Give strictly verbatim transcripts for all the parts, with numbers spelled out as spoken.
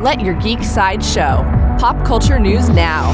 Let your geek side show. Pop culture news now.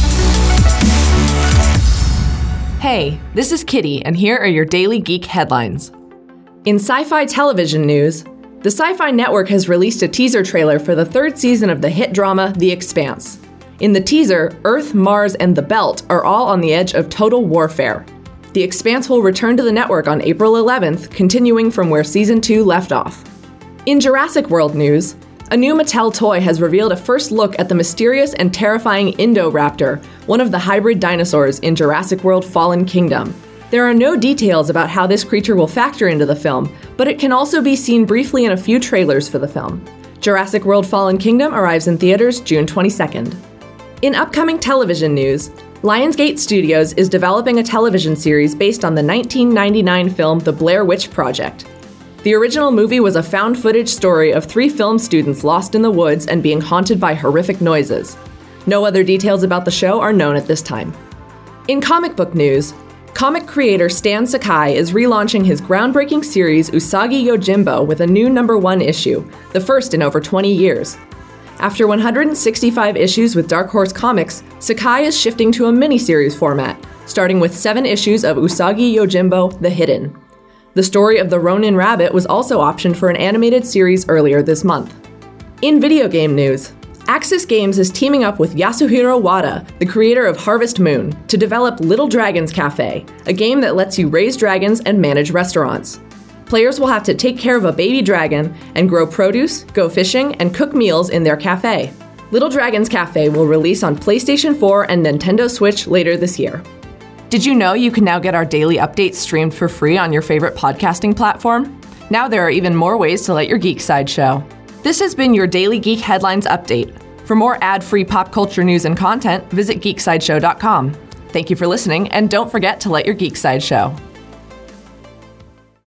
Hey, this is Kitty, and here are your daily geek headlines. In sci-fi television news, the Sci-Fi Network has released a teaser trailer for the third season of the hit drama The Expanse. In the teaser, Earth, Mars, and the Belt are all on the edge of total warfare. The Expanse will return to the network on April eleventh, continuing from where Season two left off. In Jurassic World news, a new Mattel toy has revealed a first look at the mysterious and terrifying Indoraptor, one of the hybrid dinosaurs in Jurassic World Fallen Kingdom. There are no details about how this creature will factor into the film, but it can also be seen briefly in a few trailers for the film. Jurassic World Fallen Kingdom arrives in theaters June twenty-second. In upcoming television news, Lionsgate Studios is developing a television series based on the nineteen ninety-nine film The Blair Witch Project. The original movie was a found-footage story of three film students lost in the woods and being haunted by horrific noises. No other details about the show are known at this time. In comic book news, comic creator Stan Sakai is relaunching his groundbreaking series Usagi Yojimbo with a new number one issue, the first in over twenty years. After one hundred sixty-five issues with Dark Horse Comics, Sakai is shifting to a miniseries format, starting with seven issues of Usagi Yojimbo: The Hidden. The story of the Ronin Rabbit was also optioned for an animated series earlier this month. In video game news, Axis Games is teaming up with Yasuhiro Wada, the creator of Harvest Moon, to develop Little Dragons Cafe, a game that lets you raise dragons and manage restaurants. Players will have to take care of a baby dragon and grow produce, go fishing, and cook meals in their cafe. Little Dragons Cafe will release on PlayStation four and Nintendo Switch later this year. Did you know you can now get our daily updates streamed for free on your favorite podcasting platform? Now there are even more ways to let your geek side show. This has been your Daily Geek Headlines Update. For more ad-free pop culture news and content, visit geek side show dot com. Thank you for listening, and don't forget to let your geek side show.